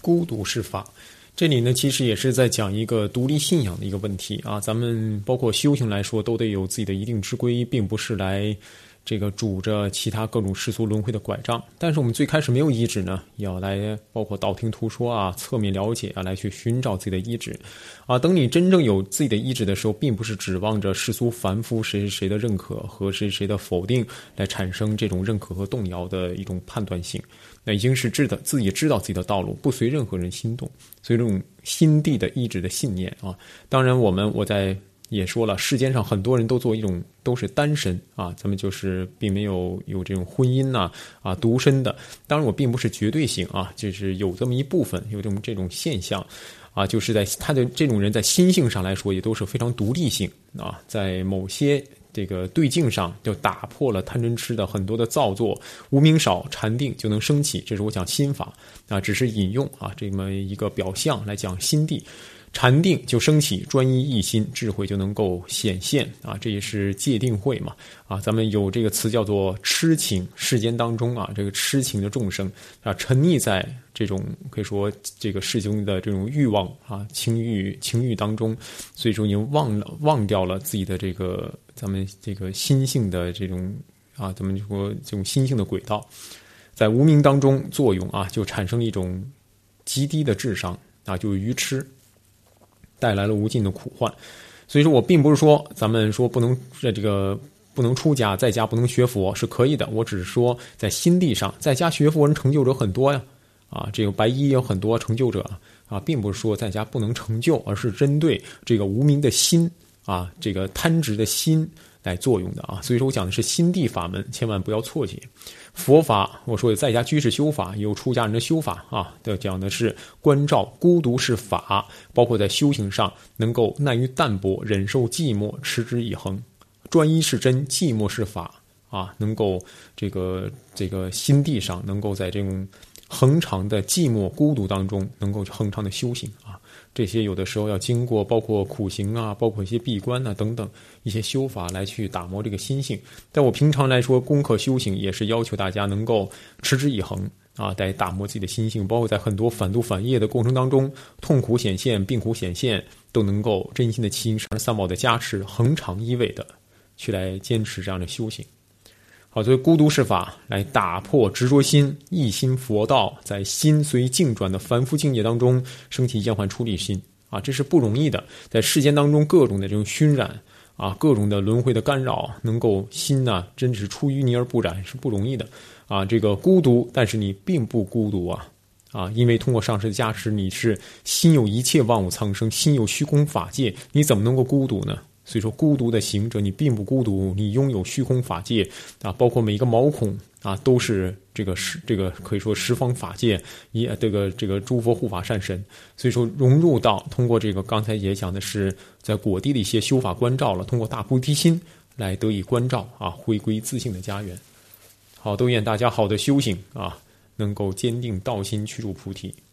孤独是法，这里呢其实也是在讲一个独立信仰的一个问题啊。咱们包括修行来说，都得有自己的一定之规，并不是来这个拄着其他各种世俗轮回的拐杖。但是我们最开始没有依止呢，也要来包括道听途说啊，侧面了解啊，来去寻找自己的依止啊。等你真正有自己的依止的时候，并不是指望着世俗凡夫谁谁的认可和谁谁的否定来产生这种认可和动摇的一种判断性。那已经是自己知道自己的道路，不随任何人心动，所以这种心地的意志的信念啊。当然我在也说了，世间上很多人都是单身啊，咱们就是并没有这种婚姻啊独身的。当然我并不是绝对性啊，就是有这么一部分有这种现象啊，就是在他的这种人在心性上来说也都是非常独立性啊，在某些这个对境上就打破了贪嗔痴的很多的造作，无明少禅定就能升起。这是我讲心法啊，只是引用啊这么一个表象来讲心地。禅定就升起，专一一心，智慧就能够显现啊！这也是戒定慧嘛啊！咱们有这个词叫做痴情，世间当中啊，这个痴情的众生啊，沉溺在这种可以说这个世间的这种欲望啊、情欲当中，所以说你忘掉了自己的这个咱们这个心性的这种啊，咱们说这种心性的轨道，在无明当中作用啊，就产生了一种极低的智商啊，就是愚痴。带来了无尽的苦患，所以说我并不是说咱们说不能出家，在家不能学佛是可以的，我只是说在心地上，在家学佛人成就者很多呀，啊，这个白衣也有很多成就者啊，并不是说在家不能成就，而是针对这个无明的心啊，这个贪执的心来作用的啊，所以说我讲的是心地法门，千万不要错解。佛法我说有在家居士修法，也有出家人的修法啊，讲的是关照孤独是法，包括在修行上能够耐于淡泊，忍受寂寞，持之以恒，专一是真，寂寞是法啊，能够这个心地上能够在这种恒长的寂寞孤独当中能够恒长的修行啊。这些有的时候要经过包括苦行啊，包括一些闭关啊等等一些修法来去打磨这个心性。但我平常来说功课修行也是要求大家能够持之以恒啊，来打磨自己的心性，包括在很多反度反业的过程当中，痛苦显现病苦显现都能够真心的祈请三宝的加持，恒长依偎的去来坚持这样的修行。好，所以孤独是法来打破执着心，一心佛道，在心随境转的凡夫境界当中升起厌患出离心啊，这是不容易的。在世间当中各种的这种熏染啊，各种的轮回的干扰，能够心呢真是出淤泥而不染是不容易的啊。这个孤独，但是你并不孤独啊，因为通过上师的加持，你是心有一切万物苍生，心有虚空法界，你怎么能够孤独呢？所以说孤独的行者你并不孤独，你拥有虚空法界啊，包括每一个毛孔啊都是这个可以说十方法界，这个诸佛护法善神，所以说融入到通过这个刚才也讲的是在果地的一些修法关照了，通过大菩提心来得以关照啊，回归自性的家园。好，都愿大家好的修行啊，能够坚定道心，去入菩提。